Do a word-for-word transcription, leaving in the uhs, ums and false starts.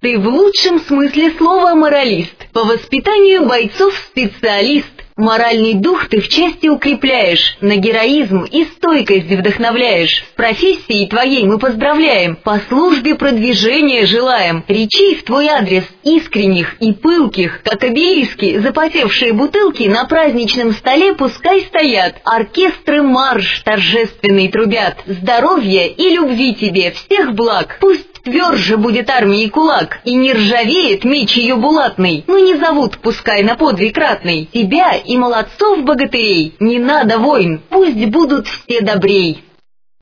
Ты в лучшем смысле слова моралист, по воспитанию бойцов специалист. Моральный дух ты в части укрепляешь, на героизм и стойкость вдохновляешь. С профессией твоей мы поздравляем, по службе продвижения желаем. Речей в твой адрес искренних и пылких, как обелиски, запотевшие бутылки на праздничном столе пускай стоят. Оркестры марш торжественный трубят. Здоровья и любви тебе, всех благ. Пусть тверже будет армии кулак, и не ржавеет меч ее булатный, но не зовут пускай на подвиг ратный. Тебя и молодцов-богатырей не надо войн, пусть будут все добрей.